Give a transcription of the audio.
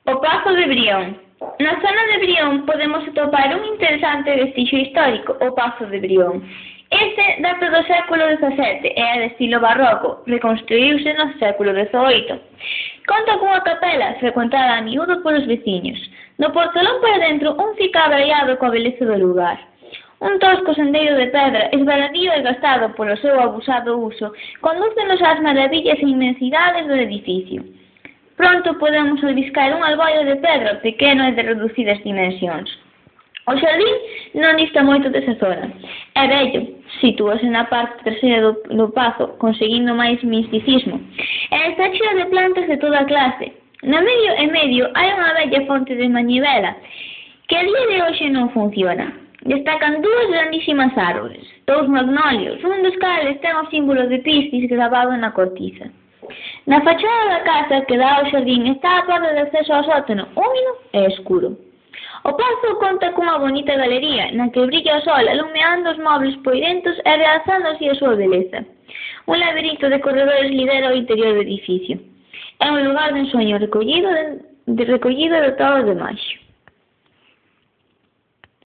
O Pazo de Brión. Na zona de Brión podemos atopar un interesante vestixio histórico, o Pazo de Brión. Este data do século XVII e é de estilo barroco, reconstruíuse no século XVIII. Conta cunha capela frecuentada a miúdo polos veciños. No portolón para dentro un fica abraiado coa beleza do lugar. Un tosco sendeiro de pedra, esvaradío e gastado polo seu abusado uso, condúcenos ás maravillas e inmensidades do edificio. Pronto podemos albiscar un alboio de pedra pequeno e de reducidas dimensións. O xardín non dista moito desa zona. É bello, sitúase na parte traseira do pazo, conseguindo máis misticismo. E está cheo de plantas de toda clase. No medio e medio hai unha bella fonte de manivela, que a día de hoxe non funciona. Destacan dúas grandísimas árbores, dous magnolios, un dos cales ten o símbolo de Piscis gravado na cortiza. Na fachada da casa que dá ao xardín está a porta de acceso ao sótano, húmido e escuro. O pazo conta cunha bonita galería na que brilla o sol alumeando os mobles poirentos e realzando así a súa beleza. Un laberinto de corredores lidera o interior do edificio. É un lugar de ensueño recollido de todo o demais.